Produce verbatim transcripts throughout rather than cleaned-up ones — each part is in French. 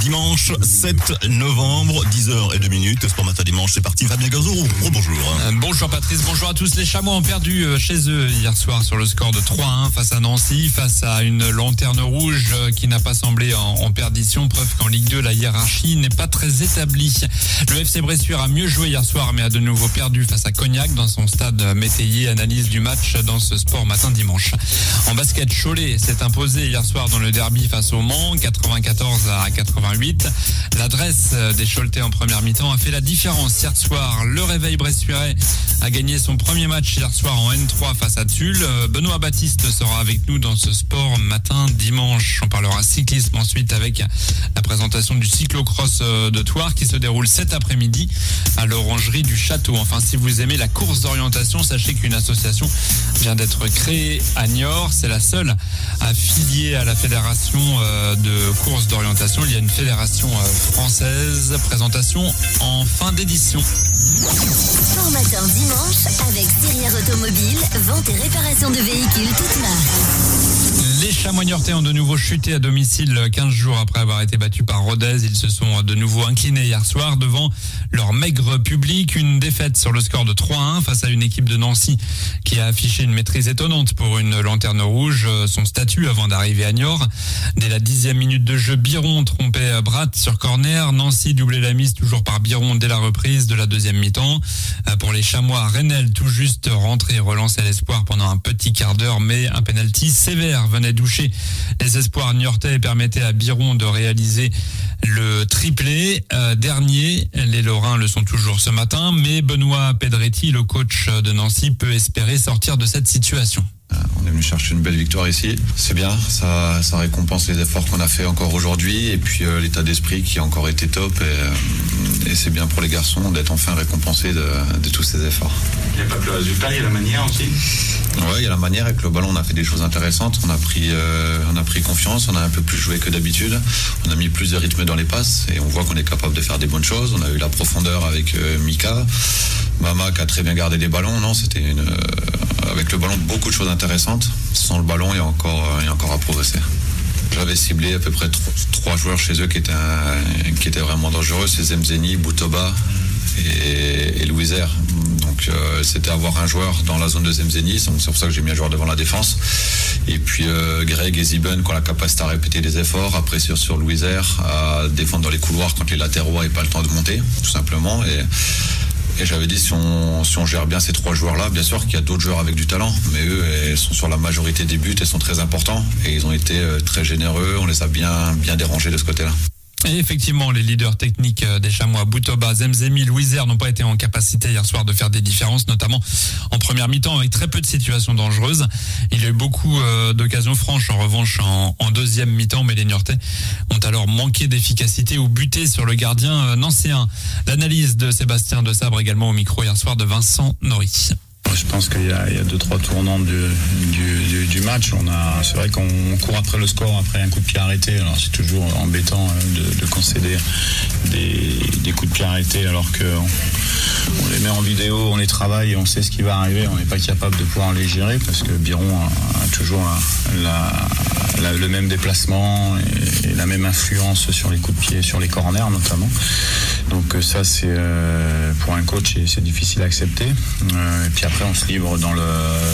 dimanche sept novembre, dix heures zéro deux minutes. Sport Matin Dimanche, c'est parti. Fabien Gazou, bonjour. Euh, bonjour Patrice, bonjour à tous. Les Chamois ont perdu chez eux hier soir sur le score de trois à un face à Nancy, face à une lanterne rouge qui n'a pas semblé en, en perdition. Preuve qu'en Ligue deux, la hiérarchie n'est pas très établie. Le F C Bressuire a mieux joué hier soir, mais a de nouveau perdu face à Cognac dans son stade métayer. Analyse du match dans ce Sport Matin Dimanche. En basket, Cholet s'est imposé hier soir dans le derby face au Mans, quatre-vingt-quatorze à quatre-vingt-huit. L'adresse des Choletais en première mi-temps a fait la différence hier soir. Le réveil bressuirais a gagné son premier match hier soir en N trois face à Tulle. Benoît Baptiste sera avec nous dans ce Sport Matin Dimanche. On parlera cyclisme ensuite avec la présentation du cyclocross de Thouars qui se déroule cet après-midi à l'Orangerie du Château. Enfin, si vous aimez la course d'orientation, sachez qu'une association vient d'être créée à Niort. C'est la seule affiliée à la fédération de course d'orientation. Il y a une fédération française. Présentation en fin d'édition. Sport Matin Dimanche avec Thirière Automobile, vente et réparation de véhicules toute marque. Les Chamois niortais ont de nouveau chuté à domicile quinze jours après avoir été battus par Rodez. Ils se sont de nouveau inclinés hier soir devant leur maigre public. Une défaite sur le score de trois à un face à une équipe de Nancy qui a affiché une maîtrise étonnante pour une lanterne rouge. Son statut avant d'arriver à Niort. Dès la dixième minute de jeu, Biron trompait Bratt sur corner. Nancy doublait la mise toujours par Biron dès la reprise de la deuxième mi-temps. Pour les Chamois, Renel tout juste rentré et relançait l'espoir pendant un petit quart d'heure, mais un penalty sévère venait doucher les espoirs niortais et permettait à Biron de réaliser le triplé. Euh, dernier, les Lorrains le sont toujours ce matin, mais Benoît Pedretti, le coach de Nancy, peut espérer sortir de cette situation. On est venu chercher une belle victoire ici. C'est bien, ça, ça récompense les efforts qu'on a fait encore aujourd'hui et puis euh, l'état d'esprit qui a encore été top et, euh, et c'est bien pour les garçons d'être enfin récompensés de, de tous ces efforts. Il n'y a pas que le résultat, il y a la manière aussi. Ouais, il y a la manière. Avec le ballon, on a fait des choses intéressantes. On a pris, euh, on a pris confiance. On a un peu plus joué que d'habitude. On a mis plus de rythme dans les passes et on voit qu'on est capable de faire des bonnes choses. On a eu la profondeur avec euh, Mika. Mama qui a très bien gardé les ballons. Non, c'était une, euh, avec le ballon beaucoup de choses intéressantes. Sans le ballon, il y a encore, il y a encore à progresser. J'avais ciblé à peu près trois, trois joueurs chez eux qui étaient, un, qui étaient vraiment dangereux. C'est Zemzeni, Boutoba et, et Louiser. Donc euh, c'était avoir un joueur dans la zone de Zemzeni. Donc c'est pour ça que j'ai mis un joueur devant la défense. Et puis euh, Greg et Ziben qui ont la capacité à répéter des efforts. Après sur, sur Louiser, à défendre dans les couloirs quand les latéraux n'avaient pas le temps de monter, tout simplement. Et Et j'avais dit, si on, si on gère bien ces trois joueurs-là, bien sûr qu'il y a d'autres joueurs avec du talent, mais eux, ils sont sur la majorité des buts, ils sont très importants et ils ont été très généreux, on les a bien, bien dérangés de ce côté-là. Et effectivement, les leaders techniques des Chamois, Boutoba, Zemzemi, Louiser n'ont pas été en capacité hier soir de faire des différences, notamment en première mi-temps avec très peu de situations dangereuses. Il y a eu beaucoup euh, d'occasions franches en revanche en, en deuxième mi-temps, mais les Niortais ont alors manqué d'efficacité ou buté sur le gardien euh, nancéen. L'analyse de Sébastien de Sabre également au micro hier soir de Vincent Nori. Je pense qu'il y a, il y a deux, trois tournants du, du, du, du match. On a, c'est vrai qu'on court après le score, après un coup de pied arrêté. Alors c'est toujours embêtant de, de concéder des, des coups de pied arrêtés alors qu'on on les met en vidéo, on les travaille et on sait ce qui va arriver. On n'est pas capable de pouvoir les gérer parce que Biron a, a toujours la, la, le même déplacement et, et la même influence sur les coups de pied, sur les corners notamment. Donc ça c'est euh, pour un coach c'est, c'est difficile à accepter. Euh, et puis après on se livre dans le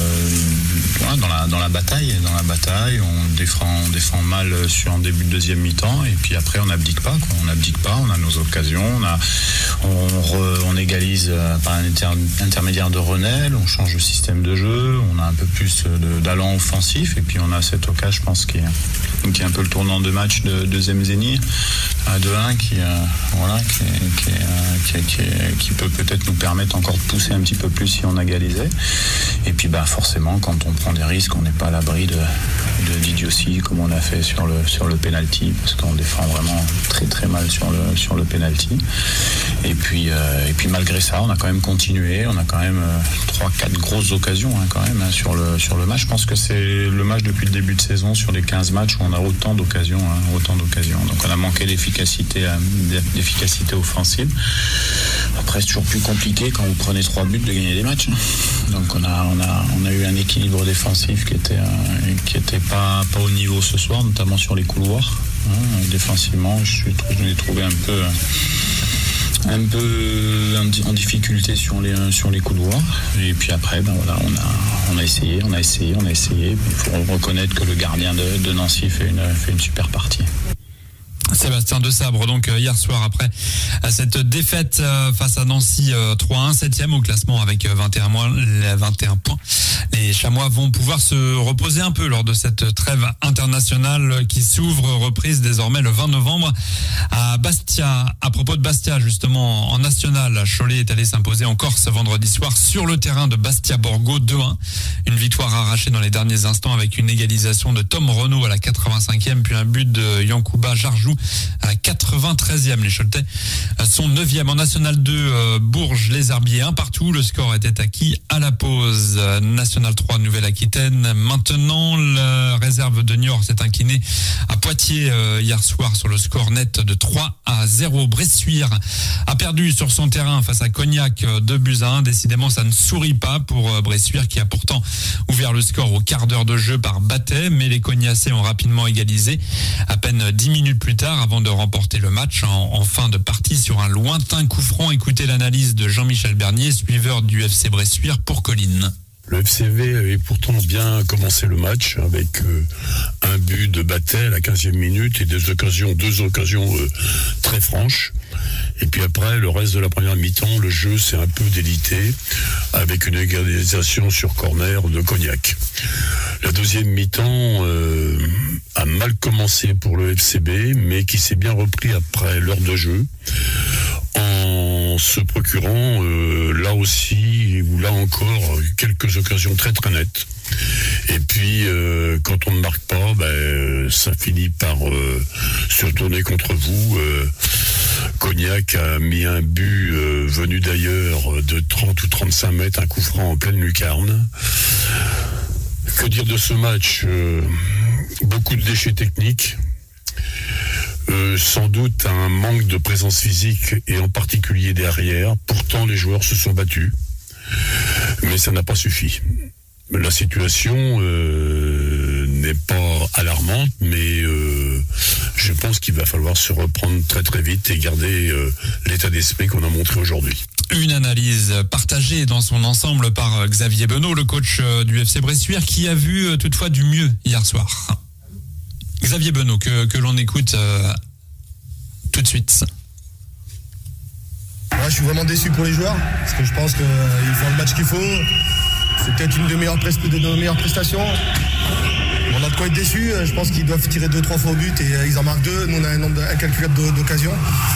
ouais, dans la dans la bataille, dans la bataille, on défend on défend mal sur en début de deuxième mi-temps et puis après on n'abdique pas quoi. On n'abdique pas, on a nos occasions, on a on, re, on égalise par un inter, intermédiaire de Renel, on change le système de jeu, on a un peu plus de, d'allant offensif et puis on a cette occasion je pense qui est, qui est un peu le tournant de match de, de Zemzeni à deux un qui euh, voilà qui est, Qui, est, qui, est, qui peut peut-être nous permettre encore de pousser un petit peu plus si on égalisait. Et puis bah forcément quand on prend des risques, on n'est pas à l'abri de, de d'idiotie comme on a fait sur le sur le penalty parce qu'on défend vraiment très très mal sur le sur le penalty. Et puis euh, et puis malgré ça, on a quand même continué, on a quand même trois euh, quatre grosses occasions hein, quand même hein, sur le sur le match. Je pense que c'est le match depuis le début de saison sur les quinze matchs où on a autant d'occasions, hein, autant d'occasions. Donc on a manqué d'efficacité hein, d'efficacité offensive. Après c'est toujours plus compliqué quand vous prenez trois buts de gagner des matchs. Donc on a on a on a eu un équilibre défensif qui était euh, qui était pas pas au niveau ce soir, notamment sur les couloirs. Hein. Défensivement, je, suis, je l'ai trouvé un peu, un peu en difficulté sur les, sur les coups de voie. Et puis après, ben voilà, on a, on a essayé, on a essayé, on a essayé. Il faut reconnaître que le gardien de, de Nancy fait une, fait une super partie. Sébastien Desabre, donc hier soir après cette défaite face à Nancy trois un, septième au classement avec vingt et un points. Les Chamois vont pouvoir se reposer un peu lors de cette trêve internationale qui s'ouvre, reprise désormais le vingt novembre à Bastia. À propos de Bastia, justement, en national, Cholet est allé s'imposer en Corse vendredi soir sur le terrain de Bastia-Borgo deux un. Une victoire arrachée dans les derniers instants avec une égalisation de Tom Renaud à la quatre-vingt-cinquième, puis un but de Yankouba Jarjou à la quatre-vingt-treizième. Les Choletais sont neuvième. En National deux, euh, Bourges, les Herbiers, un partout. Le score était acquis à la pause. National trois, Nouvelle-Aquitaine. Maintenant, la réserve de Niort s'est inclinée à Poitiers euh, hier soir sur le score net de trois à zéro. Bressuire a perdu sur son terrain face à Cognac deux buts à un. Décidément, ça ne sourit pas pour euh, Bressuire qui a pourtant ouvert le score au quart d'heure de jeu par Battet, mais les Cognacés ont rapidement égalisé à peine dix minutes plus tard avant de remporter le match en, en fin de partie sur un lointain coup franc. Écoutez l'analyse de Jean-Michel Bernier, suiveur du F C Bressuire pour Colline. Le F C V avait pourtant bien commencé le match avec euh, un but de Battet à la quinzième minute et des occasions, deux occasions euh, très franches. Et puis après, le reste de la première mi-temps, le jeu s'est un peu délité avec une égalisation sur corner de Cognac. La deuxième mi-temps euh, a mal commencé pour le F C B, mais qui s'est bien repris après l'heure de jeu en se procurant euh, là aussi ou là encore quelques occasions très très nettes. Et puis euh, quand on ne marque pas, ben, ça finit par euh, se tourner contre vous. Euh, Cognac a mis un but euh, venu d'ailleurs de trente ou trente-cinq mètres, un coup franc en pleine lucarne. Que dire de ce match? euh, Beaucoup de déchets techniques. Euh, sans doute un manque de présence physique et en particulier derrière. Pourtant les joueurs se sont battus, mais ça n'a pas suffi. La situation euh, n'est pas alarmante, mais euh, je pense qu'il va falloir se reprendre très très vite et garder euh, l'état d'esprit qu'on a montré aujourd'hui. Une analyse partagée dans son ensemble par Xavier Benot, le coach du F C Bressuire, qui a vu toutefois du mieux hier soir. Xavier Benot, que, que l'on écoute euh, tout de suite. Moi, je suis vraiment déçu pour les joueurs, parce que je pense qu'ils euh, font le match qu'il faut. C'est peut-être une de, meilleures prest- de nos meilleures prestations. On a de quoi être déçu. Je pense qu'ils doivent tirer deux, trois fois au but et euh, ils en marquent deux. Nous, on a un nombre incalculable d'occasions.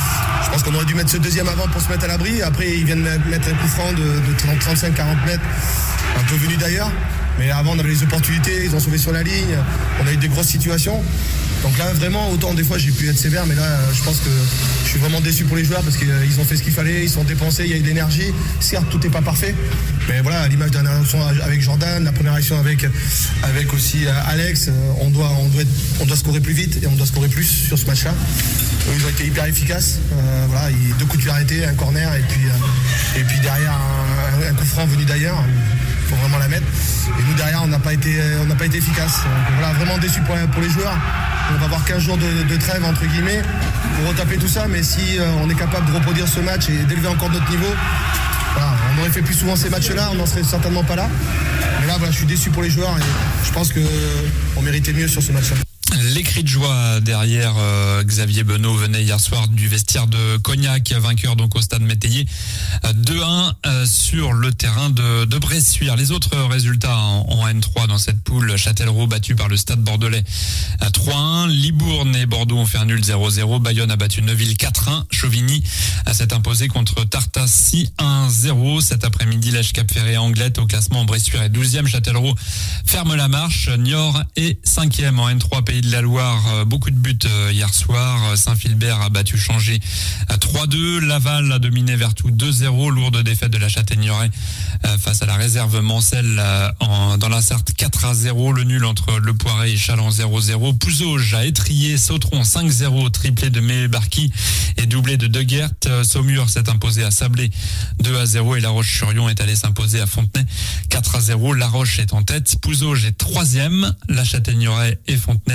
Je pense qu'on aurait dû mettre ce deuxième avant pour se mettre à l'abri. Après, ils viennent mettre un coup franc de, de trente-cinq quarante mètres, un peu venu d'ailleurs. Mais avant, on avait les opportunités, ils ont sauvé sur la ligne. On a eu des grosses situations. Donc là, vraiment, autant des fois, j'ai pu être sévère, mais là, je pense que je suis vraiment déçu pour les joueurs parce qu'ils ont fait ce qu'il fallait, ils sont dépensés, il y a eu de l'énergie. Certes, tout n'est pas parfait, mais voilà, à l'image de la dernière action avec Jordan, la première action avec, avec aussi Alex, on doit, on, doit être, on doit scorer plus vite et on doit scorer plus sur ce match-là. Ils ont été hyper efficaces. Euh, voilà, deux coups de pied arrêtés, un corner et puis, euh, et puis derrière un, un coup franc venu d'ailleurs. Il faut vraiment la mettre. Et nous derrière, on n'a pas été, on n'a pas été efficace. Donc voilà, vraiment déçu pour, pour les joueurs. On va avoir quinze jours de, de trêve entre guillemets pour retaper tout ça. Mais si euh, on est capable de reproduire ce match et d'élever encore notre niveau, voilà, on aurait fait plus souvent ces matchs-là, on n'en serait certainement pas là. Mais là, voilà, je suis déçu pour les joueurs et je pense qu'on méritait mieux sur ce match-là. Les cris de joie derrière euh, Xavier Benot venaient hier soir du vestiaire de Cognac, vainqueur donc au stade Métayer euh, deux un euh, sur le terrain de, de Bressuire. Les autres résultats en, en N trois dans cette poule: Châtellerault battu par le stade bordelais à trois un, Libourne et Bordeaux ont fait un nul zéro zéro, Bayonne a battu Neuville quatre un, Chauvigny s'est imposé contre Tartassi un zéro. Cet après-midi, Lèche Cap-Ferré Anglette au classement. Bressuire est douzième, Châtellerault ferme la marche, Niort est cinquième en N trois Pays de la Loire. Beaucoup de buts hier soir. Saint-Philbert a battu Changé à trois deux. Laval a dominé Vertou deux zéro. Lourde défaite de la Châtaigneraie face à la réserve Mancel dans la Sarthe quatre à zéro. Le nul entre Le Poiret et Chaland zéro zéro. Pouzauge a étrié Sautron cinq zéro. Triplé de Mébarki et doublé de De Guert. Saumur s'est imposé à Sablé deux à zéro et La Roche-sur-Yon est allé s'imposer à Fontenay quatre à zéro. La Roche est en tête. Pouzauge est troisième. La Châtaigneraie et Fontenay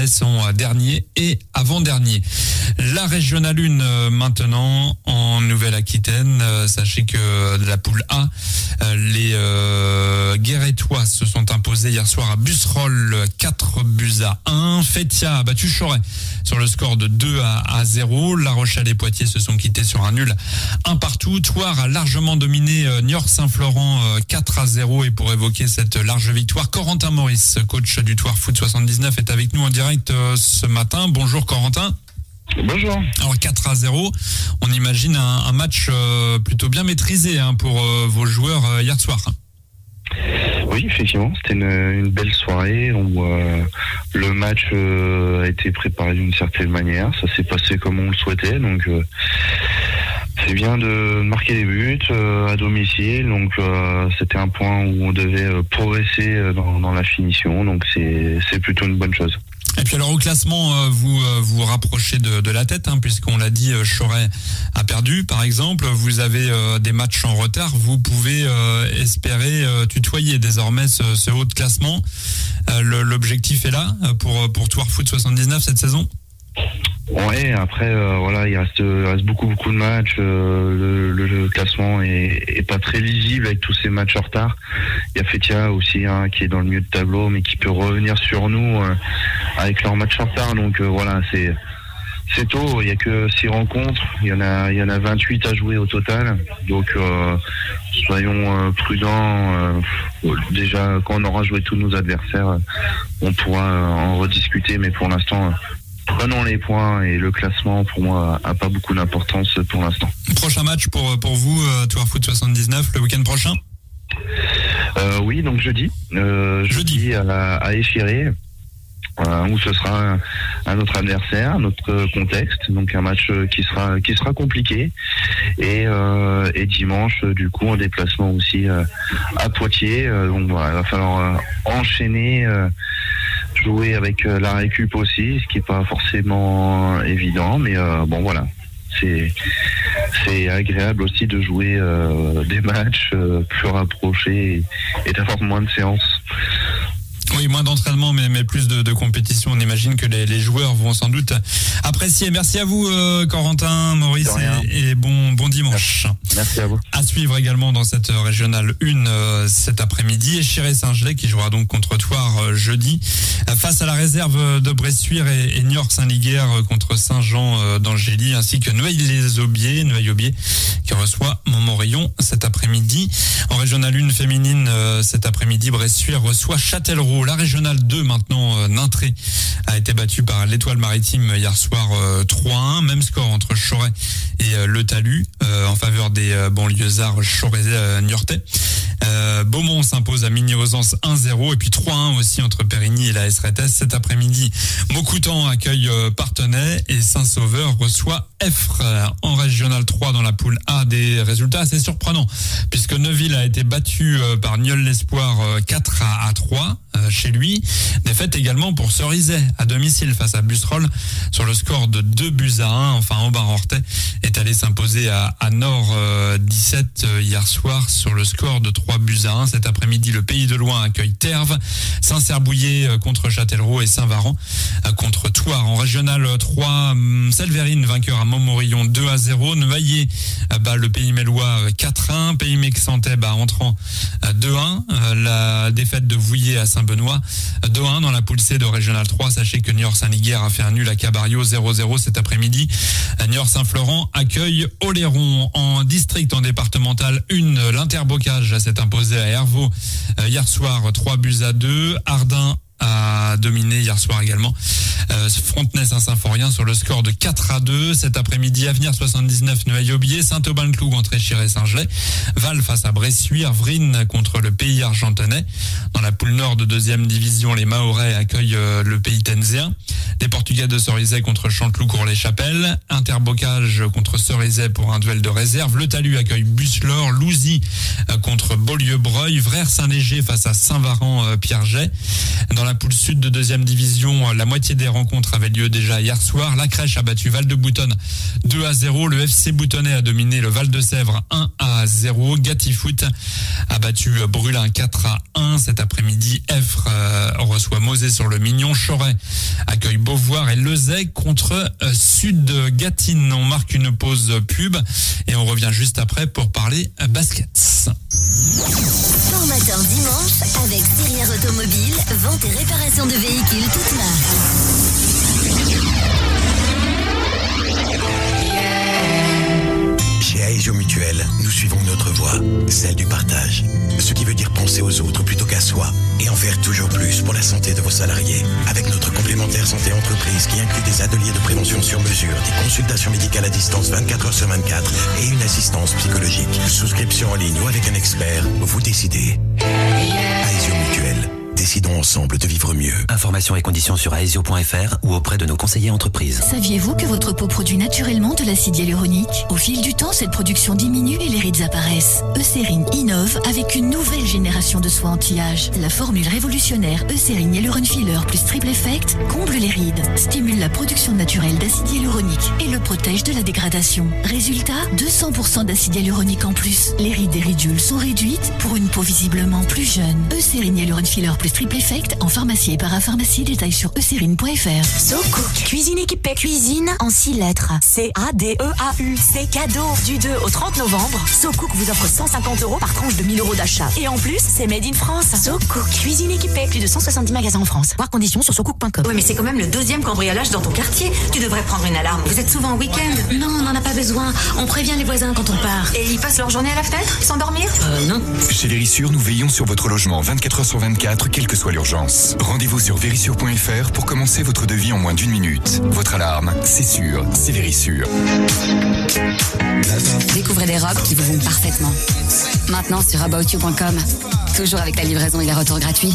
Cholet sont dernier et avant-dernier. La régionale un maintenant en Nouvelle-Aquitaine. Sachez que de la poule A, les euh, Guérétois se sont imposés hier soir à Busserolles quatre buts à un. Fétia a battu Choret sur le score de deux à zéro. La Rochelle et Poitiers se sont quittés sur un nul un partout. Thouars a largement dominé Niort-Saint-Florent quatre à zéro. Et pour évoquer cette large victoire, Corentin Maurice, coach du Thouars Foot soixante-dix-neuf, est avec nous en direct ce matin. Bonjour Corentin. Bonjour. Alors quatre à zéro, on imagine un, un match euh, plutôt bien maîtrisé hein, pour euh, vos joueurs euh, hier soir. Oui, effectivement, c'était une, une belle soirée où euh, le match euh, a été préparé d'une certaine manière. Ça s'est passé comme on le souhaitait, donc euh, c'est bien de marquer des buts euh, à domicile. Donc euh, c'était un point où on devait euh, progresser dans, dans la finition, donc c'est, c'est plutôt une bonne chose. Et puis alors au classement, vous vous rapprochez de, de la tête, hein, puisqu'on l'a dit, Choret a perdu par exemple. Vous avez euh, des matchs en retard. Vous pouvez euh, espérer euh, tutoyer désormais ce, ce haut de classement. Euh, le, l'objectif est là pour pour Thouars Foot soixante-dix-neuf cette saison. Ouais, après euh, voilà, il reste, il reste beaucoup beaucoup de matchs. Euh, le, le, le classement est, est pas très lisible avec tous ces matchs en retard. Il y a Fétia aussi hein, qui est dans le milieu de tableau, mais qui peut revenir sur nous euh, avec leurs matchs en retard. Donc euh, voilà, c'est c'est tôt. Il y a que six rencontres. Il y en a il y en a vingt-huit à jouer au total. Donc euh, soyons euh, prudents. Euh, déjà quand on aura joué tous nos adversaires, on pourra euh, en rediscuter. Mais pour l'instant. Euh, Prenons les points et le classement pour moi a pas beaucoup d'importance pour l'instant. Prochain match pour pour vous, euh, Thouars Foot soixante-dix-neuf, le week-end prochain. Euh, oui, donc jeudi, euh, jeudi, jeudi à, à Échiré, euh, où ce sera un, un autre adversaire, notre contexte, donc un match qui sera qui sera compliqué. Et, euh, et dimanche, du coup, en déplacement aussi euh, à Poitiers. Euh, donc voilà, il va falloir euh, enchaîner. Euh, jouer avec euh, la récup aussi, ce qui est pas forcément évident, mais euh, bon voilà, c'est c'est agréable aussi de jouer euh, des matchs euh, plus rapprochés et, et d'avoir moins de séances. Oui, moins d'entraînement, mais, mais plus de, de compétition. On imagine que les, les joueurs vont sans doute apprécier. Merci à vous, euh, Corentin, Maurice, et, et bon, bon dimanche. Merci à vous. À suivre également dans cette régionale un euh, cet après-midi. Échiré-Saint-Gelais qui jouera donc contre Thouars euh, jeudi. Euh, face à la réserve de Bressuire et, et Niort-Saint-Liguerre euh, contre Saint-Jean euh, d'Angély, ainsi que Noailles-les-Aubiers, Noailles-Aubiers qui reçoit Montmorillon cet après-midi. En régionale un féminine, euh, cet après-midi, Bressuire reçoit Châtellerault. La régionale deux maintenant, euh, Nintré a été battue par l'Étoile Maritime hier soir euh, trois à un. Même score entre Choret et euh, Le Talus euh, en faveur des euh, banlieusards chorais-niortais. Euh, Beaumont s'impose à Migny-Ausence un zéro et puis trois à un aussi entre Périgny et la S R T S. Cet après-midi, Maucoutan accueille euh, Parthenay et Saint-Sauveur reçoit Effre. En régionale trois dans la poule A, des résultats assez surprenants puisque Neuville a été battu euh, par Nieul-l'Espoir euh, quatre à trois euh, chez lui. Défaite également pour Cerizay à domicile face à Busserolles sur le score de deux buts à un. Enfin, Aubin-Rortais est allé s'imposer à, à Nord euh, dix-sept euh, hier soir sur le score de trois buts à un. Cet après-midi, le Pays de Loing accueille Terve, Saint-Cerbouillé euh, contre Châtellerault et Saint-Varan euh, contre Thouars. En régionale trois, hum, Selverine vainqueur à Montmorillon deux à zéro. Neuillet euh, bat le Pays Mélois euh, quatre à un. Pays Mexantais bat Entrant euh, deux à un. Euh, la défaite de Vouillé à Saint-Benoît euh, deux à un dans la poule C de régionale trois. Sachez que Niort-Saint-Liguerre a fait un nul à Cabario zéro zéro cet après-midi. Euh, Niort-Saint-Florent accueille Oléron. En district, en départemental un, l'Interbocage s'est imposé à Hervaux euh, hier soir trois buts à deux. Ardin a dominé hier soir également euh, Frontenay-Saint-Symphorien sur le score de quatre à deux. Cet après-midi, Avenir soixante-dix-neuf Noailles-Aubiers, Saint-Aubin-le-Cloug contre Échiré-Saint-Gelais, Val face à Bressuire, Vrines contre le Pays Argentonnais. Dans la poule nord de deuxième division, les Mahorais accueillent euh, le Pays Tenzéen. Les Portugais de Cerizay contre Chanteloup-Cour-les-Chapelles, Interbocage contre Cerizay pour un duel de réserve. Le Talus accueille Busselor, Louzy euh, contre Beaulieu-Breuil, Vrères-Saint-Léger face à Saint-Varan-Pierreget. Dans la poule sud de deuxième division, la moitié des rencontres avaient lieu déjà hier soir. La Crèche a battu Val-de-Boutonne deux à zéro. Le F C Boutonnais a dominé le Val-de-Sèvres un à zéro. Gatifoot a battu Brulin quatre à un. Cet après-midi, Effre euh, reçoit Mosée-sur-le-Mignon. Choret accueille Beauvoir et Lezay contre euh, Sud-Gatine. On marque une pause pub et on revient juste après pour parler euh, basket. Formateur dimanche avec Sirière Automobile, vente et réparation de véhicules toute marque. Chez Aesio Mutuel, nous suivons notre voie, celle du partage. Ce qui veut dire penser aux autres plutôt qu'à soi et en faire toujours plus pour la santé de vos salariés. Avec notre complémentaire santé entreprise qui inclut des ateliers de prévention sur mesure, des consultations médicales à distance vingt-quatre heures sur vingt-quatre et une assistance psychologique. Souscription en ligne ou avec un expert, vous décidez. Aesio Mutuel. Décidons ensemble de vivre mieux. Informations et conditions sur aesio point f r ou auprès de nos conseillers entreprises. Saviez-vous que votre peau produit naturellement de l'acide hyaluronique ? Au fil du temps, cette production diminue et les rides apparaissent. Eucérine innove avec une nouvelle génération de soins anti-âge. La formule révolutionnaire Eucérine Hyaluron Filler plus Triple Effect comble les rides, stimule la production naturelle d'acide hyaluronique et le protège de la dégradation. Résultat, deux cents pour cent d'acide hyaluronique en plus. Les rides et ridules sont réduites pour une peau visiblement plus jeune. Eucérine Hyaluron Filler plus Triple Effect en pharmacie et parapharmacie, détail sur eucérine point f r. So Cook, cuisine équipée. Cuisine en six lettres. C A D E A U. C'est cadeau. Du deux au trente novembre, So Cook vous offre cent cinquante euros par tranche de mille euros d'achat. Et en plus, c'est made in France. So Cook, cuisine équipée. Plus de cent soixante-dix magasins en France. Voir conditions sur so cook point com. Oui, mais c'est quand même le deuxième cambriolage dans ton quartier. Tu devrais prendre une alarme. Vous êtes souvent en week-end. Non, on n'en a pas besoin. On prévient les voisins quand on part. Et ils passent leur journée à la fenêtre sans dormir? Euh, non. Chez Vérissure, nous veillons sur votre logement vingt-quatre heures sur vingt-quatre, quelle que soit l'urgence. Rendez-vous sur vérissure point f r pour commencer votre devis en moins d'une minute. Votre alarme, c'est sûr, c'est Vérissure. Découvrez des robes qui vous vont parfaitement. Maintenant sur about you point com. Toujours avec la livraison et les retours gratuits.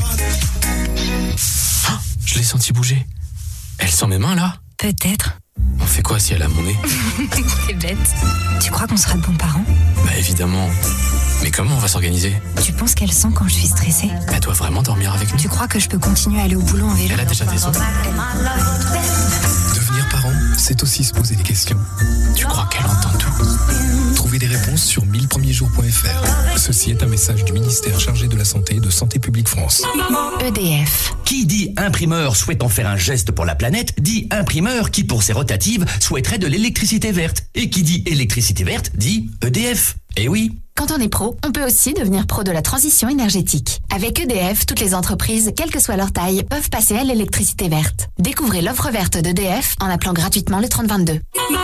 Oh, je l'ai senti bouger. Elle sent mes mains là? Peut-être. On fait quoi si elle a mon nez? T'es bête. Tu crois qu'on sera de bons parents? Bah évidemment. Mais comment on va s'organiser? Tu penses qu'elle sent quand je suis stressée? Elle doit vraiment dormir avec nous. Tu crois que je peux continuer à aller au boulot en vélo? Elle a déjà des os. Devenir parent, c'est aussi se poser des questions. Tu crois qu'elle entend tout? Trouvez des réponses sur mille premiers jours point f r. Ceci est un message du ministère chargé de la Santé et de Santé publique France. E D F. Qui dit imprimeur souhaitant faire un geste pour la planète, dit imprimeur qui, pour ses rotatives, souhaiterait de l'électricité verte. Et qui dit électricité verte, dit E D F. Eh oui. Quand on est pro, on peut aussi devenir pro de la transition énergétique. Avec E D F, toutes les entreprises, quelle que soit leur taille, peuvent passer à l'électricité verte. Découvrez l'offre verte d'E D F en appelant gratuitement le trente vingt-deux.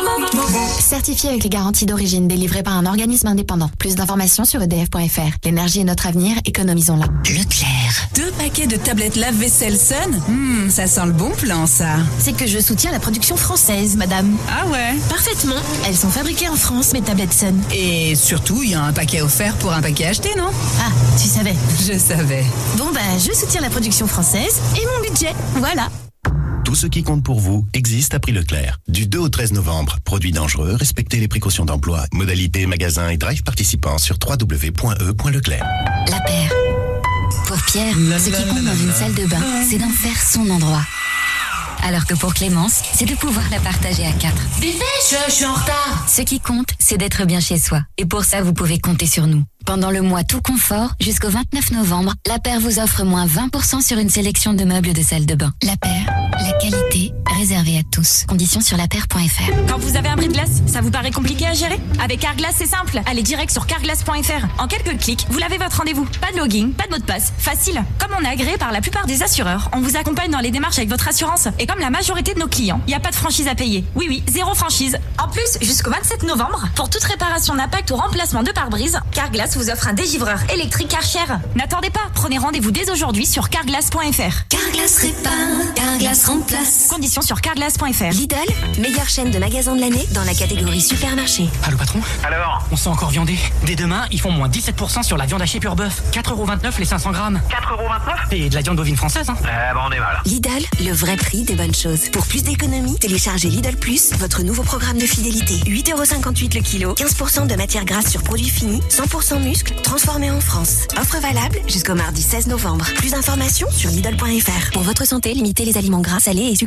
Certifié avec les garanties d'origine délivrées par un organisme indépendant. Plus d'informations sur E D F point f r. L'énergie est notre avenir, économisons-la. Leclerc. Deux paquets de tablettes lave-vaisselle Sun. Hum, ça sent le bon plan, ça. C'est que je soutiens la production française, madame. Ah ouais? Parfaitement. Elles sont fabriquées en France, mes tablettes Sun. Et surtout, il y a un paquet offert pour un paquet acheté, non? Ah, tu savais. Je savais. Bon bah, je soutiens la production française et mon budget. Voilà. Tout ce qui compte pour vous existe à prix Leclerc. Du deux au treize novembre. Produits dangereux, respectez les précautions d'emploi. Modalités, magasins et drive participants sur w w w point e point leclerc. La paire. Pour Pierre, ce qui compte dans une salle de bain, c'est d'en faire son endroit. Alors que pour Clémence, c'est de pouvoir la partager à quatre. Dépêche, je suis en retard. Ce qui compte, c'est d'être bien chez soi. Et pour ça, vous pouvez compter sur nous. Pendant le mois tout confort, jusqu'au vingt-neuf novembre, La Paire vous offre moins vingt pour cent sur une sélection de meubles de salle de bain. La Paire, la qualité réservée à tous. Conditions sur la paire point f r. Quand vous avez un bris-de-glace, ça vous paraît compliqué à gérer? Avec Carglass, c'est simple. Allez direct sur carglass point f r. En quelques clics, vous l'avez votre rendez-vous. Pas de login, pas de mot de passe. Facile. Comme on est agréé par la plupart des assureurs, on vous accompagne dans les démarches avec votre assurance. Et comme la majorité de nos clients, il n'y a pas de franchise à payer. Oui, oui, zéro franchise. En plus, jusqu'au vingt-sept novembre, pour toute réparation d'impact ou remplacement de pare-brise, Carglass vous offre un dégivreur électrique Karcher. N'attendez pas, prenez rendez-vous dès aujourd'hui sur carglass point f r. Carglass répare, Carglass remplace. Conditions sur carglass point f r. Lidl, meilleure chaîne de magasins de l'année dans la catégorie supermarché. Allô patron? Alors? On s'est encore viandé. Dès demain, ils font moins dix-sept pour cent sur la viande hachée pure bœuf. quatre euros vingt-neuf les cinq cents grammes. quatre euros vingt-neuf? Et de la viande bovine française, hein? Eh ben on est mal. Lidl, le vrai prix des bonnes choses. Pour plus d'économies, téléchargez Lidl Plus, votre nouveau programme de fidélité. huit euros cinquante-huit le kilo, quinze pour cent de matière grasse sur produits finis, cent pour cent muscles, transformés en France. Offre valable jusqu'au mardi seize novembre. Plus d'informations sur Lidl point f r. Pour votre santé, limitez les aliments gras, salés et sucrés. Ho ho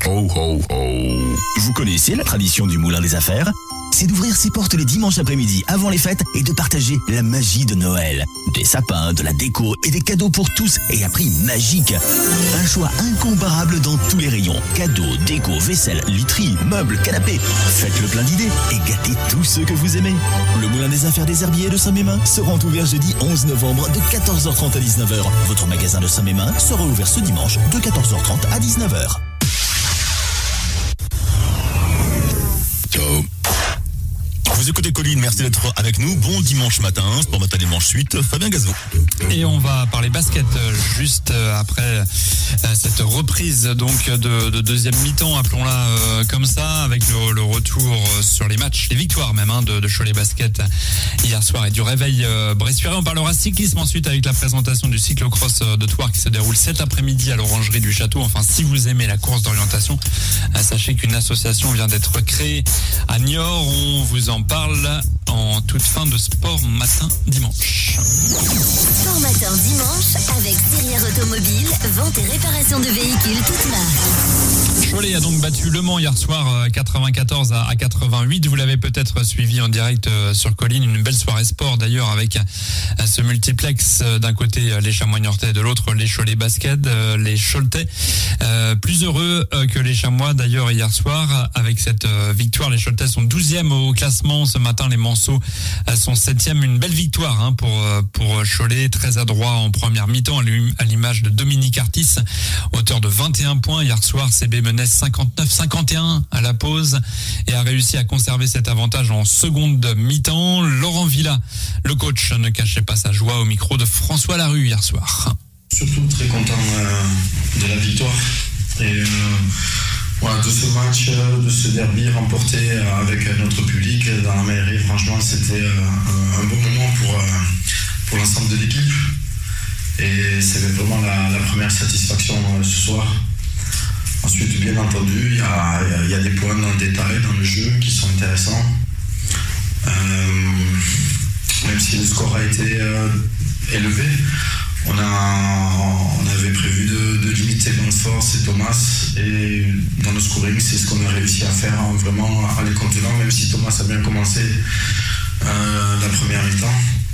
ho, ho. Vous connaissez la tradition du Moulin des Affaires ? C'est d'ouvrir ses portes les dimanches après-midi avant les fêtes et de partager la magie de Noël. Des sapins, de la déco et des cadeaux pour tous et à prix magique. Un choix incomparable dans tous les rayons. Cadeaux, déco, vaisselle, literie, meubles, canapés. Faites le plein d'idées et gâtez tous ceux que vous aimez. Le Moulin des Affaires des Herbiers de Saint-Mémin sera ouvert jeudi onze novembre de quatorze heures trente à dix-neuf heures. Votre magasin de Saint-Mémin sera ouvert ce dimanche de quatorze heures trente à dix-neuf heures. Ciao. Vous écoutez Colline, merci d'être avec nous. Bon dimanche matin, Sport Matin Dimanche suite, Fabien Gazot. Et on va parler basket juste après cette reprise donc de, de deuxième mi-temps, appelons-la euh, comme ça, avec le, le retour sur les matchs, les victoires même hein, de, de Cholet Basket hier soir et du réveil euh, bressuirais. On parlera cyclisme ensuite avec la présentation du cyclocross de Thouars qui se déroule cet après-midi à l'Orangerie du Château. Enfin, si vous aimez la course d'orientation, euh, sachez qu'une association vient d'être créée à Niort. On vous en parle en toute fin de Sport Matin Dimanche. Sport Matin Dimanche avec Sérière Automobile, vente et réparation de véhicules toutes marques. Cholet a donc battu Le Mans hier soir quatre-vingt-quatorze à quatre-vingt-huit. Vous l'avez peut-être suivi en direct sur Colline. Une belle soirée sport d'ailleurs avec ce multiplex. D'un côté les Chamois Niortais, de l'autre les Cholet Basket, les Choletais. Euh, plus heureux que les Chamois d'ailleurs hier soir. Avec cette victoire, les Choletais sont douzième au classement. Ce matin, les Manceaux sont septième. Une belle victoire hein, pour, pour Cholet. Très adroit en première mi-temps à l'image de Dominique Artis, auteur de vingt et un points. Hier soir, C B menait cinquante-neuf cinquante et un à la pause et a réussi à conserver cet avantage en seconde mi-temps. Laurent Villa, le coach, ne cachait pas sa joie au micro de François Larue hier soir. Surtout très content euh, de la victoire et euh, voilà, de ce match, de ce derby remporté avec notre public dans la mairie. Franchement, c'était euh, un beau moment pour, euh, pour l'ensemble de l'équipe et c'est vraiment la, la première satisfaction euh, ce soir. Ensuite, bien entendu, il y a, il y a des points dans le détail, dans le jeu, qui sont intéressants. Euh, même si le score a été euh, élevé, on, a, on avait prévu de, de limiter notre force et Thomas. Et dans le scoring, c'est ce qu'on a réussi à faire, hein, vraiment à les contenant, même si Thomas a bien commencé euh, la première mi-temps.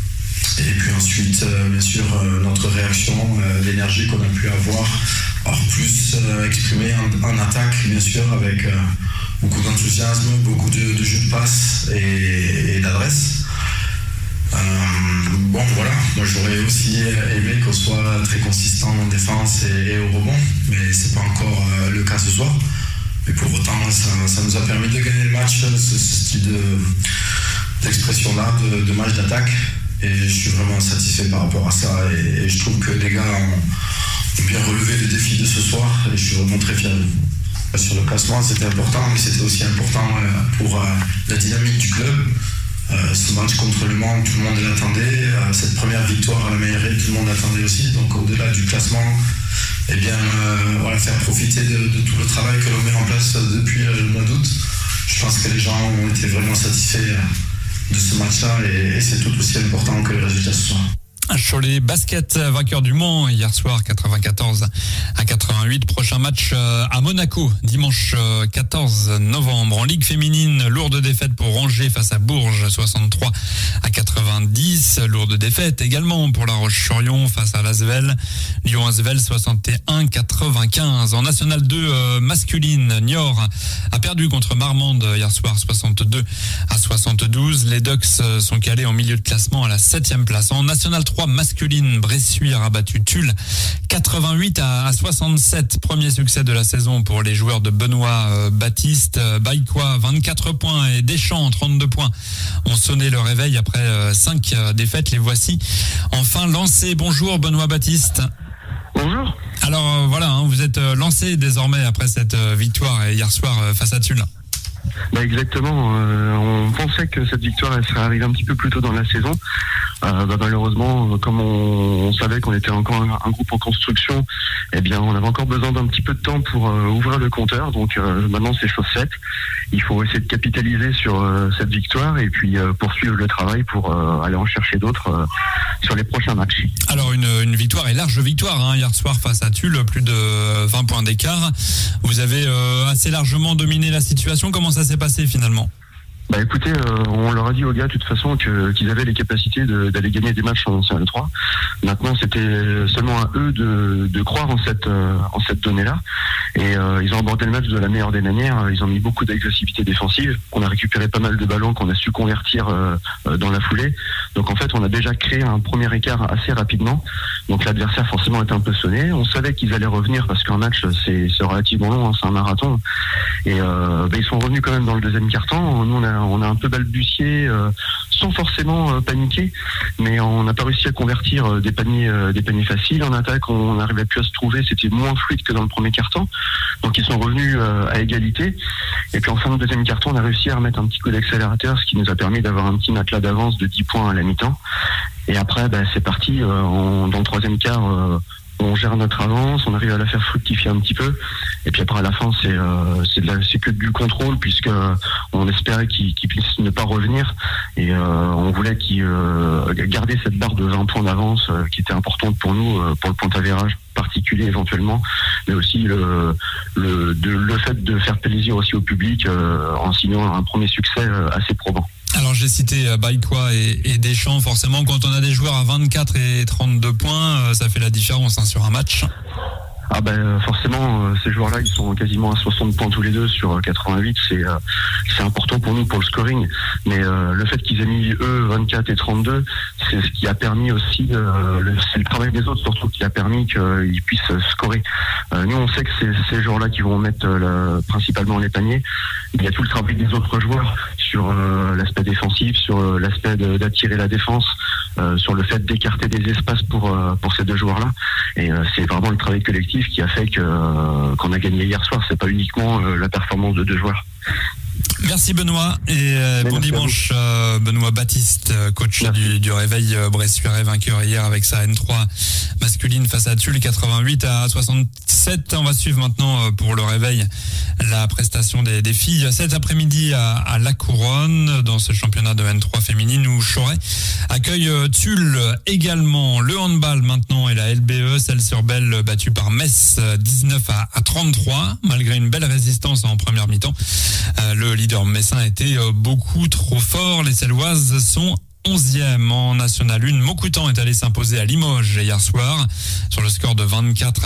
Et puis ensuite, euh, bien sûr, euh, notre réaction, euh, l'énergie qu'on a pu avoir, alors plus euh, exprimée en, en attaque, bien sûr, avec euh, beaucoup d'enthousiasme, beaucoup de, de jeux de passe et, et d'adresse. Euh, bon, voilà, moi j'aurais aussi aimé qu'on soit très consistant en défense et, et au rebond, mais c'est pas encore euh, le cas ce soir. Mais pour autant, ça, ça nous a permis de gagner le match, ce, ce style de, d'expression-là, de, de match d'attaque. Et je suis vraiment satisfait par rapport à ça. Et, et je trouve que les gars ont, ont bien relevé le défi de ce soir. Et je suis vraiment très fier de vous. Sur le classement, c'était important, mais c'était aussi important pour euh, la dynamique du club. Euh, ce match contre Le Mans, tout le monde l'attendait. Euh, cette première victoire à la mairie, tout le monde l'attendait aussi. Donc au-delà du classement, eh bien, euh, voilà, faire profiter de, de tout le travail que l'on met en place depuis euh, le mois d'août. Je pense que les gens ont été vraiment satisfaits euh, de ce match-là et, et c'est tout aussi important que le résultat ce soir. Cholet Basket, vainqueur du Mans hier soir, quatre-vingt-quatorze à quatre-vingt-huit. Prochain match à Monaco, dimanche quatorze novembre. En Ligue féminine, lourde défaite pour Angers face à Bourges, soixante-trois à quatre-vingt-dix. Lourde défaite également pour La Roche-sur-Yon face à l'Asvel. Lyon-Asvel, soixante et un à quatre-vingt-quinze. En National deux euh, masculine, Niort a perdu contre Marmande hier soir, soixante-deux à soixante-douze. Les Ducks sont calés en milieu de classement à la septième place. En National trois masculine, Bressuire a battu Tulle quatre-vingt-huit à soixante-sept. Premier succès de la saison pour les joueurs de Benoît euh, Baptiste. Euh, Baïkois, vingt-quatre points et Deschamps, trente-deux points, ont sonné le réveil après euh, cinq euh, défaites. Les voici enfin lancés. Bonjour Benoît Baptiste. Bonjour. Alors euh, voilà, hein, vous êtes euh, lancé désormais après cette euh, victoire hier soir euh, face à Tulle. Bah exactement, euh, on pensait que cette victoire elle serait arrivée un petit peu plus tôt dans la saison. Euh, bah, malheureusement, comme on, on savait qu'on était encore un, un groupe en construction, eh bien, on avait encore besoin d'un petit peu de temps pour euh, ouvrir le compteur. Donc euh, maintenant, c'est chose faite. Il faut essayer de capitaliser sur euh, cette victoire et puis euh, poursuivre le travail pour euh, aller en chercher d'autres euh, sur les prochains matchs. Alors une, une victoire et large victoire hein, hier soir face à Tulle, plus de vingt points d'écart. Vous avez euh, assez largement dominé la situation. Comment ça s'est passé finalement ? Bah écoutez, euh, on leur a dit aux gars de toute façon que, qu'ils avaient les capacités de, d'aller gagner des matchs en C un trois. Maintenant, c'était seulement à eux de, de croire en cette euh, en cette donnée-là. Et euh, ils ont abordé le match de la meilleure des manières. Ils ont mis beaucoup d'agressivité défensive. On a récupéré pas mal de ballons qu'on a su convertir euh, dans la foulée. Donc en fait, on a déjà créé un premier écart assez rapidement. Donc l'adversaire forcément était un peu sonné. On savait qu'ils allaient revenir parce qu'un match c'est, c'est relativement long, hein, c'est un marathon. Et euh, bah, ils sont revenus quand même dans le deuxième quart-temps. Nous on a On a un peu balbutié, euh, sans forcément euh, paniquer, mais on n'a pas réussi à convertir euh, des paniers, euh, des paniers faciles. En attaque, on n'arrivait plus à se trouver, c'était moins fluide que dans le premier quart-temps. Donc ils sont revenus euh, à égalité. Et puis en fin de deuxième quart-temps, on a réussi à remettre un petit coup d'accélérateur, ce qui nous a permis d'avoir un petit matelas d'avance de dix points à la mi-temps. Et après, bah, c'est parti. Euh, on, dans le troisième quart, euh, on gère notre avance, on arrive à la faire fructifier un petit peu, et puis après à la fin c'est euh, c'est, de la, c'est que du contrôle puisque on espérait qu'ils, qu'ils puissent ne pas revenir et euh, on voulait qu'ils euh, garder cette barre de vingt points d'avance euh, qui était importante pour nous euh, pour le point d'avérage particulier éventuellement, mais aussi le le, de, le fait de faire plaisir aussi au public euh, en signant un premier succès euh, assez probant. Alors j'ai cité euh, Baïkoua et, et Deschamps, forcément quand on a des joueurs à vingt-quatre et trente-deux points, euh, ça fait la différence hein, sur un match. Ah ben forcément, euh, ces joueurs-là, ils sont quasiment à soixante points tous les deux sur quatre-vingt-huit. C'est euh, c'est important pour nous pour le scoring. Mais euh, le fait qu'ils aient mis eux vingt-quatre et trente-deux, c'est ce qui a permis aussi. Euh, le, c'est le travail des autres surtout qui a permis qu'ils puissent scorer. Euh, nous, on sait que c'est ces joueurs-là qui vont mettre euh, le, principalement les paniers. Il y a tout le travail des autres joueurs sur euh, l'aspect défensif, sur euh, l'aspect de, d'attirer la défense, euh, sur le fait d'écarter des espaces pour euh, pour ces deux joueurs-là. Et euh, c'est vraiment le travail collectif qui a fait que, euh, qu'on a gagné hier soir. C'est pas uniquement euh, la performance de deux joueurs. Merci Benoît et euh, bon dimanche euh, Benoît Baptiste, coach du, du Réveil euh, Bressuirais, vainqueur hier avec sa N trois masculine face à Tulle, quatre-vingt-huit à soixante-sept. On va suivre maintenant euh, pour le Réveil la prestation des, des filles cet après-midi à, à La Couronne dans ce championnat de N trois féminine où Choret accueille euh, Tulle également. Le handball maintenant et la L B E, Celles-sur-Belle battue par Metz dix-neuf à trente-trois malgré une belle résistance en première mi-temps. Euh, le leader messin était beaucoup trop fort. Les Celloises sont onzième en National un. Maucoutan est allé s'imposer à Limoges hier soir sur le score de vingt-quatre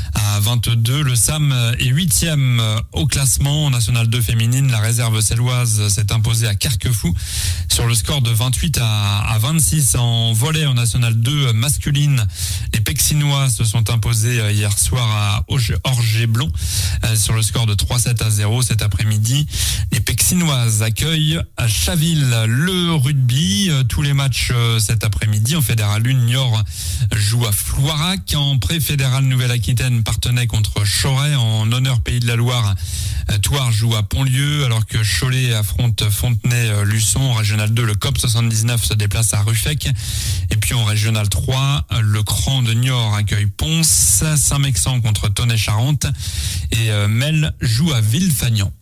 à vingt-deux. Le Sam est huitième au classement. En National deux féminine, la réserve celloise s'est imposée à Carquefou sur le score de vingt-huit à vingt-six. En volley en National deux masculine, les Pexinois se sont imposés hier soir à Orgeblon sur le score de trois sept à zéro. Cet après-midi, les Pexinoises accueillent à Chaville. Le rugby, tous les matchs cet après-midi. En Fédéral un, Niort joue à Floirac. En pré-fédéral Nouvelle-Aquitaine, Partenay contre Choret. En honneur Pays de la Loire, Thouars joue à Pontlieu, alors que Cholet affronte Fontenay-Luçon. En Régional deux, le C O P soixante-dix-neuf se déplace à Ruffec. Et puis en Régional trois, le Cran de Niort accueille Pons. Saint-Mexan contre Tonnet-Charente. Et Mel joue à Villefagnan.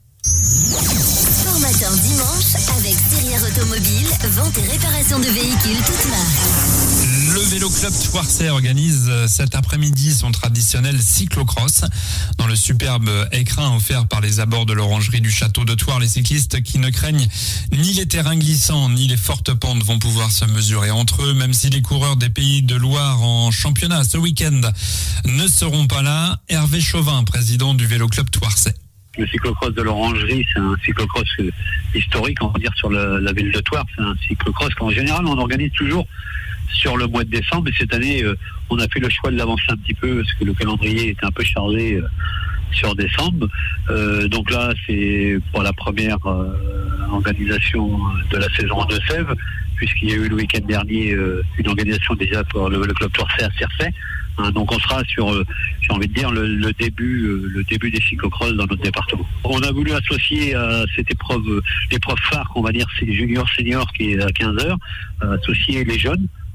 Sport matin dimanche avec Sérière Automobile, vente et réparation de véhicules toute marque. Le Vélo Club Thouarçais organise cet après-midi son traditionnel cyclocross. Dans le superbe écrin offert par les abords de l'orangerie du château de Thouars, les cyclistes qui ne craignent ni les terrains glissants ni les fortes pentes vont pouvoir se mesurer entre eux, même si les coureurs des Pays de Loire en championnat ce week-end ne seront pas là. Hervé Chauvin, président du Vélo Club Thouarçais. Le cyclocross de l'Orangerie, c'est un cyclocross historique, on va dire, sur le, la ville de Thouars. C'est un cyclocross qu'en général, on organise toujours sur le mois de décembre. Et cette année, euh, on a fait le choix de l'avancer un petit peu parce que le calendrier était un peu chargé euh, sur décembre. Euh, donc là, c'est pour la première euh, organisation de la saison de Sèvres, puisqu'il y a eu le week-end dernier euh, une organisation déjà pour le, le club Thouarçais à Circé. Hein, donc on sera sur, euh, j'ai envie de dire, le, le début euh, le début des cyclocross dans notre département. On a voulu associer à cette épreuve, euh, l'épreuve phare, qu'on va dire, c'est junior senior qui est à quinze heures, euh, associer les jeunes,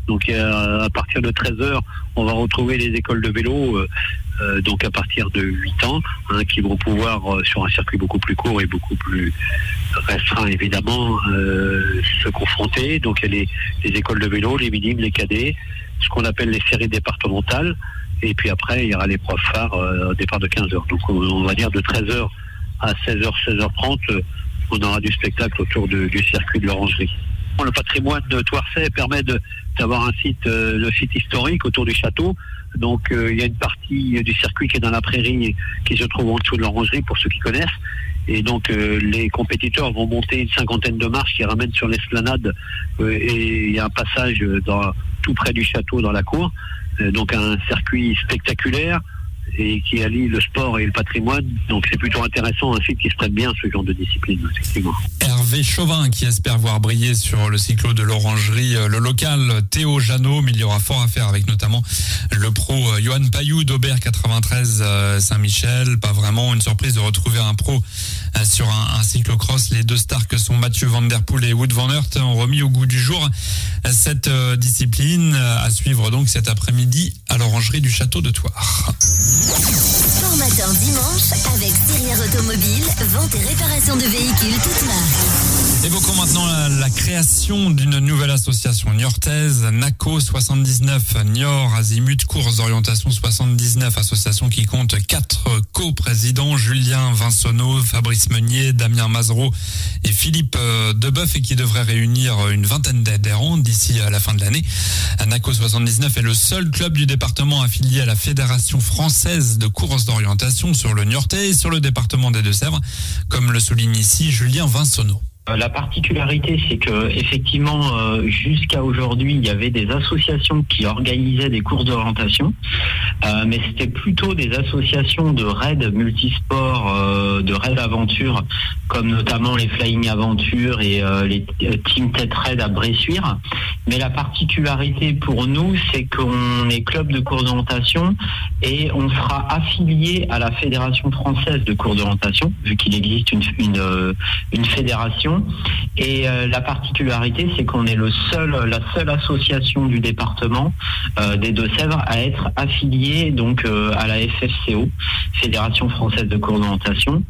Donc euh, à partir de treize heures, on va retrouver les écoles de vélo, euh, euh, donc à partir de huit ans, hein, qui vont pouvoir, euh, sur un circuit beaucoup plus court et beaucoup plus restreint évidemment, euh, se confronter. Donc il y a les, les écoles de vélo, les minimes, les cadets, ce qu'on appelle les séries départementales. Et puis après, il y aura l'épreuve phare euh, au départ de quinze heures. Donc on va dire de treize heures à seize heures, seize heures trente, euh, on aura du spectacle autour de, du circuit de l'Orangerie. Le patrimoine de Thouarçay permet de, d'avoir un site, euh, le site historique autour du château. Donc euh, il y a une partie du circuit qui est dans la prairie qui se trouve en dessous de l'Orangerie pour ceux qui connaissent. Et donc euh, les compétiteurs vont monter une cinquantaine de marches qui ramènent sur l'esplanade euh, et il y a un passage dans, tout près du château dans la cour. Euh, donc un circuit spectaculaire et qui allie le sport et le patrimoine. Donc c'est plutôt intéressant, un site qui se prête bien à ce genre de discipline, effectivement. Hervé Chauvin qui espère voir briller sur le cyclo de l'Orangerie le local Théo Jeannot, mais il y aura fort à faire avec notamment le pro Johan Payou d'Aubert quatre-vingt-treize Saint-Michel. Pas vraiment une surprise de retrouver un pro sur un, un cyclocross. Les deux stars que sont Mathieu Van Der Poel et Wout Van Aert ont remis au goût du jour cette discipline à suivre donc cet après-midi à l'Orangerie du Château de Thouars. Sport matin dimanche avec Sirière Automobile, vente et réparation de véhicules toutes marques. Évoquons maintenant la, la création d'une nouvelle association niortaise, NACO soixante-dix-neuf, Niort Azimut Course d'orientation soixante-dix-neuf, association qui compte quatre co-présidents, Julien Vinsonneau, Fabrice Meunier, Damien Mazereau et Philippe Deboeuf, et qui devrait réunir une vingtaine d'adhérents d'ici à la fin de l'année. NACO soixante-dix-neuf est le seul club du département affilié à la Fédération française de course d'orientation sur le Niortais et sur le département des Deux-Sèvres, comme le souligne ici Julien Vinsonneau. La particularité, c'est que effectivement, euh, jusqu'à aujourd'hui, il y avait des associations qui organisaient des courses d'orientation, euh, mais c'était plutôt des associations de raids multisports, euh, de raids aventure, comme notamment les Flying Aventure et euh, les Team Tête Raid à Bressuire. Mais la particularité pour nous, c'est qu'on est club de course d'orientation et on sera affilié à la Fédération française de course d'orientation, vu qu'il existe une, une, une fédération. Et euh, la particularité, c'est qu'on est le seul, la seule association du département euh, des Deux-Sèvres à être affiliée donc euh, à la F F C O, Fédération française de course d'orientation.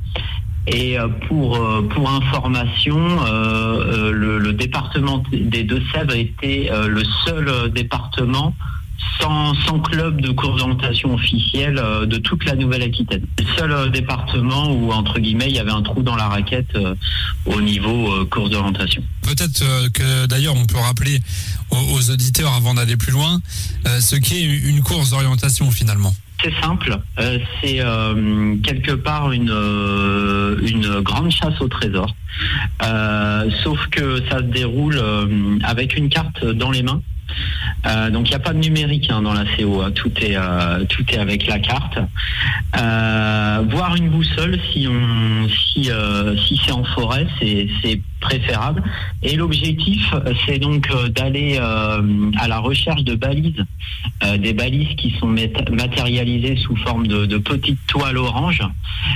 Et euh, pour euh, pour information, euh, euh, le, le département des Deux-Sèvres était euh, le seul département Sans, sans club de course d'orientation officielle euh, de toute la Nouvelle-Aquitaine. Le seul euh, département où, entre guillemets, il y avait un trou dans la raquette euh, au niveau euh, course d'orientation. Peut-être euh, que d'ailleurs on peut rappeler aux, aux auditeurs, avant d'aller plus loin, euh, ce qu'est une course d'orientation finalement. C'est simple, euh, c'est euh, quelque part une, euh, une grande chasse au trésor, euh, sauf que ça se déroule euh, avec une carte dans les mains. Euh, donc il n'y a pas de numérique hein, dans la C O, hein. tout est euh, tout est avec la carte. Euh, voir une boussole si on si euh, si c'est en forêt, c'est c'est préférable. Et l'objectif, c'est donc euh, d'aller euh, à la recherche de balises, euh, des balises qui sont mat- matérialisées sous forme de, de petites toiles oranges.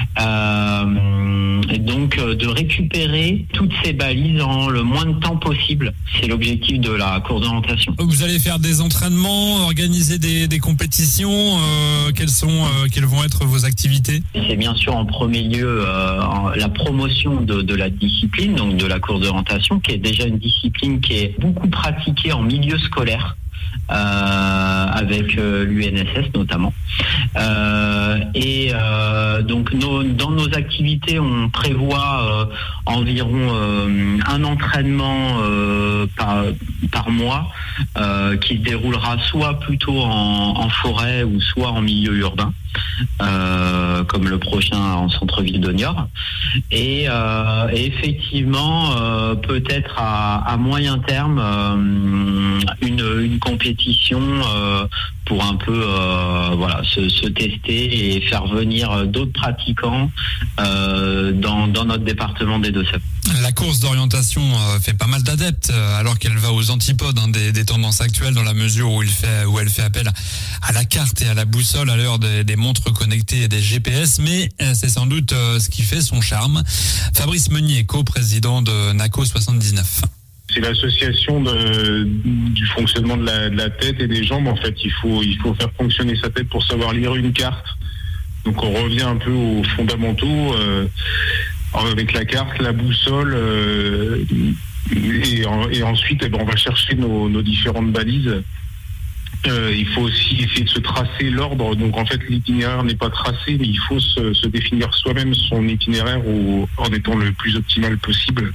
Euh, et donc euh, de récupérer toutes ces balises en le moins de temps possible. C'est l'objectif de la course d'orientation. Vous allez faire des entraînements, organiser des, des compétitions. Euh, quelles sont, euh, quelles vont être vos activités ? C'est bien sûr en premier lieu euh, en, la promotion de, de la discipline, donc de la course d'orientation, qui est déjà une discipline qui est beaucoup pratiquée en milieu scolaire. Euh, avec euh, l'U N S S notamment. Euh, et euh, donc nos, dans nos activités, on prévoit euh, environ euh, un entraînement euh, par, par mois euh, qui se déroulera soit plutôt en, en forêt ou soit en milieu urbain. Euh, comme le prochain en centre-ville de Niort. Et, euh, et effectivement, euh, peut-être à, à moyen terme, euh, une, une compétition euh, pour un peu euh, voilà, se, se tester et faire venir d'autres pratiquants euh, dans, dans notre département des Deux-Sèvres. La course d'orientation euh, fait pas mal d'adeptes, euh, alors qu'elle va aux antipodes hein, des, des tendances actuelles, dans la mesure où, il fait, où elle fait appel à la carte et à la boussole à l'heure des, des montres connectées et des G P S, mais euh, c'est sans doute euh, ce qui fait son charme. Fabrice Meunier, co-président de NACO soixante-dix-neuf. c'est l'association de, du fonctionnement de la, de la tête et des jambes. En fait, il faut, il faut faire fonctionner sa tête pour savoir lire une carte. Donc on revient un peu aux fondamentaux euh, avec la carte, la boussole, euh, et, et ensuite eh ben, on va chercher nos, nos différentes balises. Euh, il faut aussi essayer de se tracer l'ordre. Donc en fait l'itinéraire n'est pas tracé, mais il faut se, se définir soi-même son itinéraire au, en étant le plus optimal possible.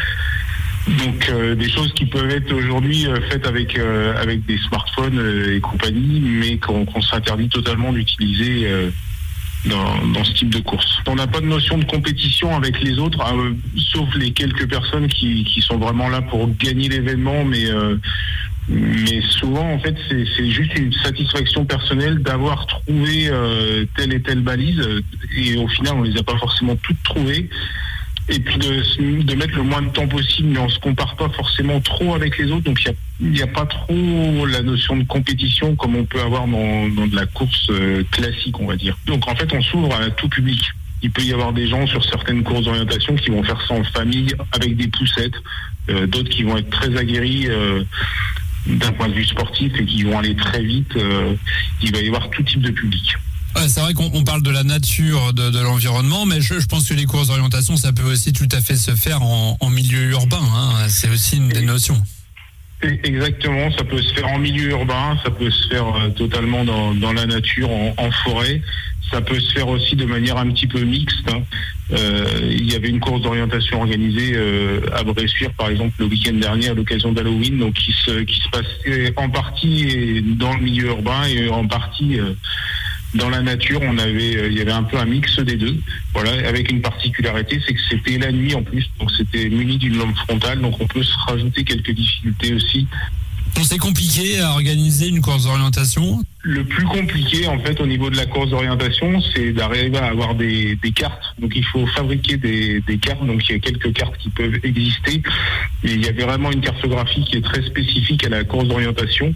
Donc euh, des choses qui peuvent être aujourd'hui euh, faites avec euh, avec des smartphones euh, et compagnie, mais qu'on, qu'on s'interdit totalement d'utiliser euh, dans, dans ce type de course. On n'a pas de notion de compétition avec les autres, euh, sauf les quelques personnes qui, qui sont vraiment là pour gagner l'événement, mais euh, mais souvent en fait c'est, c'est juste une satisfaction personnelle d'avoir trouvé euh, telle et telle balise, et au final on les a pas forcément toutes trouvées. Et puis de, de mettre le moins de temps possible, mais on se compare pas forcément trop avec les autres, donc il n'y a, a pas trop la notion de compétition comme on peut avoir dans, dans de la course euh, classique, on va dire. Donc en fait on s'ouvre à tout public. Il peut y avoir des gens sur certaines courses d'orientation qui vont faire ça en famille avec des poussettes, euh, d'autres qui vont être très aguerris euh, d'un point de vue sportif et qui vont aller très vite. Euh, il va y avoir tout type de public. Ouais, c'est vrai qu'on on parle de la nature, de, de l'environnement, mais je, je pense que les courses d'orientation, ça peut aussi tout à fait se faire en, en milieu urbain. Hein. C'est aussi une des notions. Exactement, ça peut se faire en milieu urbain, ça peut se faire euh, totalement dans, dans la nature, en, en forêt. Ça peut se faire aussi de manière un petit peu mixte. Hein. Euh, il y avait une course d'orientation organisée euh, à Bressuire, par exemple, le week-end dernier à l'occasion d'Halloween, donc qui se, qui se passait en partie dans le milieu urbain et en partie euh, dans la nature. On avait, euh, il y avait un peu un mix des deux. Voilà, avec une particularité, c'est que c'était la nuit en plus, donc c'était muni d'une lampe frontale, donc on peut se rajouter quelques difficultés aussi. C'est compliqué à organiser une course d'orientation? Le plus compliqué, en fait, au niveau de la course d'orientation, c'est d'arriver à avoir des, des cartes. Donc, il faut fabriquer des, des cartes. Donc, il y a quelques cartes qui peuvent exister. Mais il y avait vraiment une cartographie qui est très spécifique à la course d'orientation.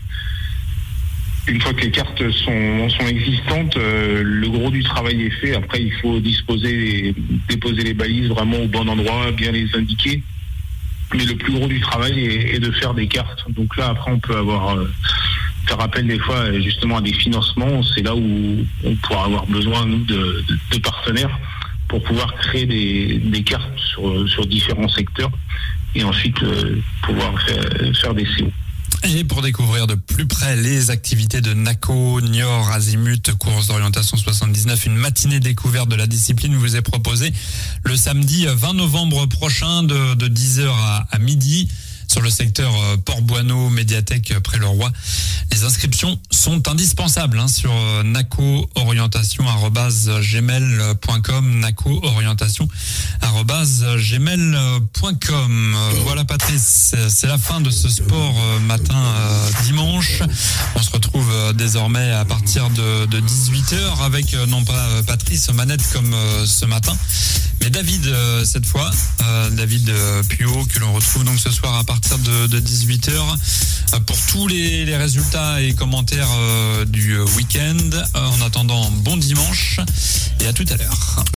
Une fois que les cartes sont, sont existantes, euh, le gros du travail est fait. Après, il faut disposer, déposer les balises vraiment au bon endroit, bien les indiquer. Mais le plus gros du travail est, est de faire des cartes. Donc là, après, on peut avoir euh, faire appel des fois justement à des financements. C'est là où on pourra avoir besoin, nous, de, de, de partenaires pour pouvoir créer des, des cartes sur, sur différents secteurs et ensuite euh, pouvoir faire, faire des C O. Et pour découvrir de plus près les activités de NACO, Niort, Azimut, course d'orientation soixante-dix-neuf, une matinée découverte de la discipline vous est proposée le samedi vingt novembre prochain de, de dix heures à, à midi sur le secteur Port-Boineau, médiathèque près le Roi. Les inscriptions sont indispensables hein, sur naco orientation arobase gmail point com, naco orientation arobase gmail point com. Voilà Patrice, c'est la fin de ce sport matin euh, dimanche. On se retrouve euh, désormais à partir de, de dix-huit heures avec euh, non pas Patrice aux manettes comme euh, ce matin, mais David euh, cette fois, euh, David euh, Puot, que l'on retrouve donc ce soir à partir de, de dix-huit heures euh, pour tous les, les résultats et commentaires euh, du week-end. Euh, en attendant, bon dimanche et à tout à l'heure.